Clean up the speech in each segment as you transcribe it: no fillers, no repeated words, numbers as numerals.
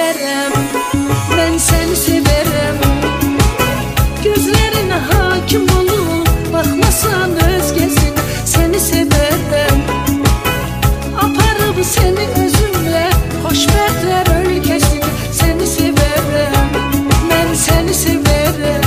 severem, ben seni severem. Gözlerine hakim olup bakmasan özgesin, seni severem. Aparıb seni özümle xoşbəxtlər ölkəsin, seni severem, ben seni severem.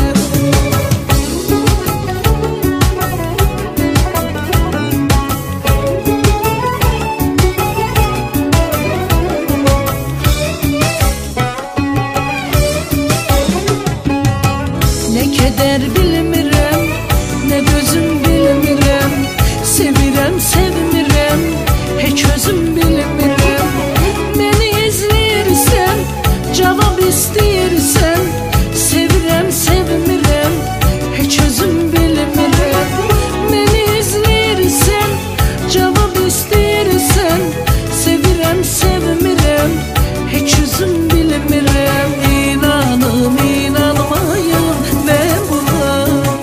Ne keder bilmirəm, ne gözüm bilmirəm. Sevirəm, sevmirəm, heç özüm bilmirəm. Məni izləyirsən, cavab istəyirsən. Sevirəm, sevmirəm, heç özüm bilmirəm. Məni izləyirsən, cavab istəyirsən. Sevirəm, sevmirəm, heç özüm bilmirəm. İnanım, inanmayım ben buna.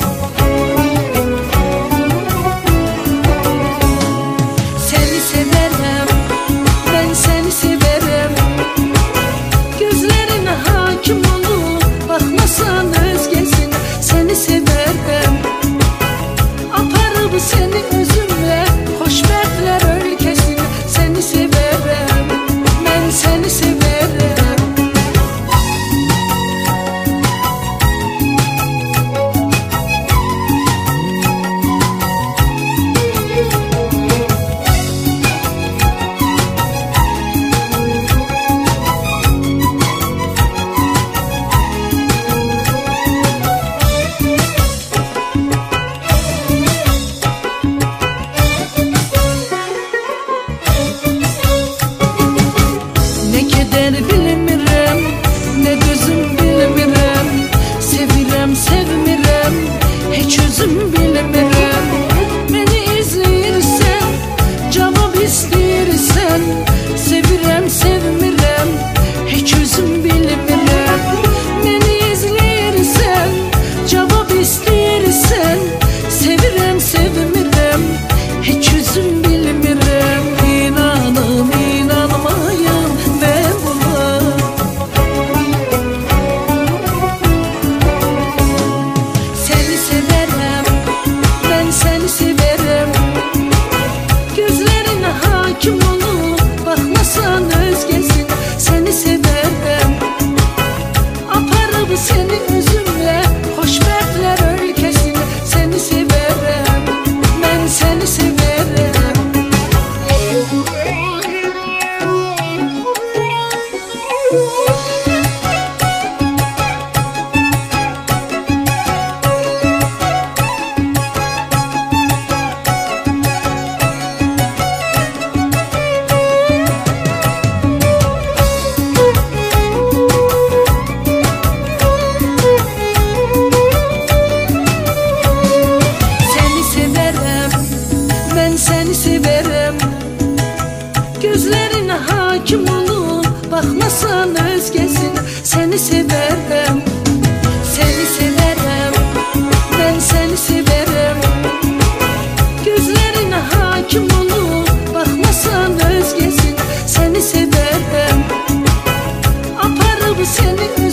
Seni severem, ben seni severem. Gözlerine hakim olup bakmasan özgesin, seni severem. Aparıb seni özümle xoşbəxtlər ölkəsin, seni severem, ben seni severem. Ne keder bilmirəm, ne gözüm bilmirəm. Sevirəm, sevmirəm, heç özüm bilmirəm. Məni izləyirsən, cavab istəyirsən. Sevirəm, sevmirəm, heç özüm bilmirəm. Məni izləyirsən, cavab istəyirsən. Sevirəm, sevmirəm, heç özüm bilmirəm. İnanım, inanmayım ben buna. Seni severem, ben seni severem. Gözlerine hakim olup bakmasan özgesin, seni severem. Aparıb seni özümle xoşbəxtlər ölkəsin, seni severem, ben seni severem. Seni severem, ben seni severem. Gözlerine hakim olup bakmasan özgesin, seni severem. Seni severem, ben seni severem. Gözlerine hakim olup bakmasan özgesin, seni severem. Aparıb seni